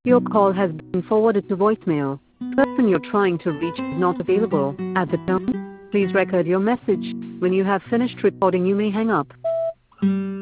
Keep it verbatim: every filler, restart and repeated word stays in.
Your call has been forwarded to voicemail. The person you're trying to reach is not available. At the tone, please record your message. When you have finished recording, you may hang up.